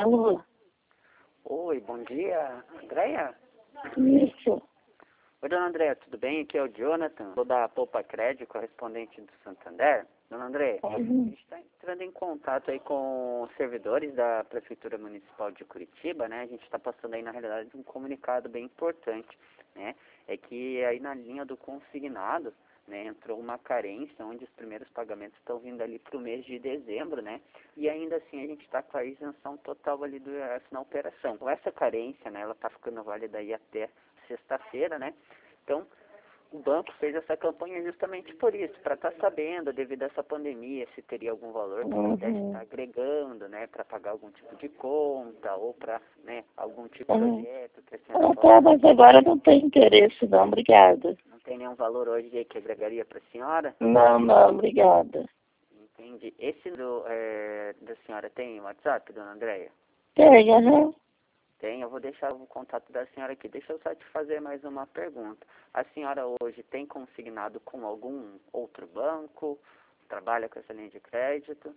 Alô? Oi, bom dia, Andréia? Isso. Oi, dona Andréia, tudo bem? Aqui é o Jonathan, sou da Poupa Crédito, correspondente do Santander. Dona Andréia, a gente está entrando em contato aí com os servidores da Prefeitura Municipal de Curitiba, né? A gente está passando aí, na realidade, um comunicado bem importante, né? É que aí na linha do consignado, né, entrou uma carência, onde os primeiros pagamentos estão vindo ali para o mês de dezembro, né? E ainda assim a gente está com a isenção total ali do IRS na operação. Então essa carência, né, ela está ficando válida aí até sexta-feira, né? Então o banco fez essa campanha justamente por isso, para estar sabendo, devido a essa pandemia, se teria algum valor que pudesse estar agregando, né, para pagar algum tipo de conta ou para, né, algum tipo de projeto que a senhora Tá, mas agora não tem interesse não, obrigada. não tem nenhum valor hoje aí que agregaria para a senhora? Não, obrigada. Entendi. Esse da senhora tem WhatsApp, dona Andréia? Tem, aham. Tem, eu vou deixar o contato da senhora aqui. Deixa eu só te fazer mais uma pergunta. A senhora hoje tem consignado com algum outro banco? Trabalha com essa linha de crédito?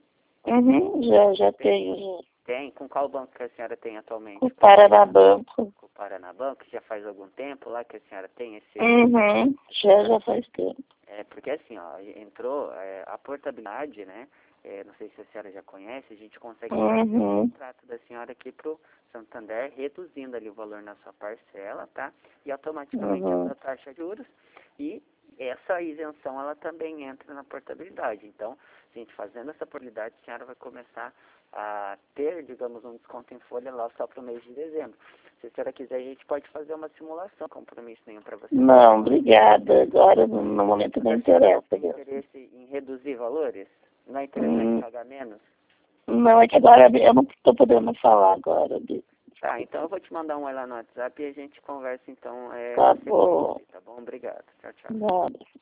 Já tenho, já. Tem? Com qual banco que a senhora tem atualmente? O Paraná Banco. Com o Paranabanco? Já faz algum tempo lá que a senhora tem esse... Já faz tempo. É, porque assim, ó, entrou a portabilidade, né? Não sei se a senhora já conhece, a gente consegue fazer o contrato da senhora aqui pro Santander, reduzindo ali o valor na sua parcela, tá? E automaticamente a taxa de juros. E essa isenção, ela também entra na portabilidade. Então, a gente fazendo essa portabilidade, a senhora vai começar a ter, digamos, um desconto em folha lá só para o mês de dezembro. Se a senhora quiser, a gente pode fazer uma simulação, compromisso nenhum para você. Não, obrigada. Agora, no momento, não interessa. Tem interesse em reduzir valores? Não é interessante em pagar menos? Não, é que agora eu não estou podendo falar agora. Tá, então eu vou te mandar um lá no WhatsApp e a gente conversa então. Tá bom. Tá bom? Obrigado. Tchau, tchau. Nada.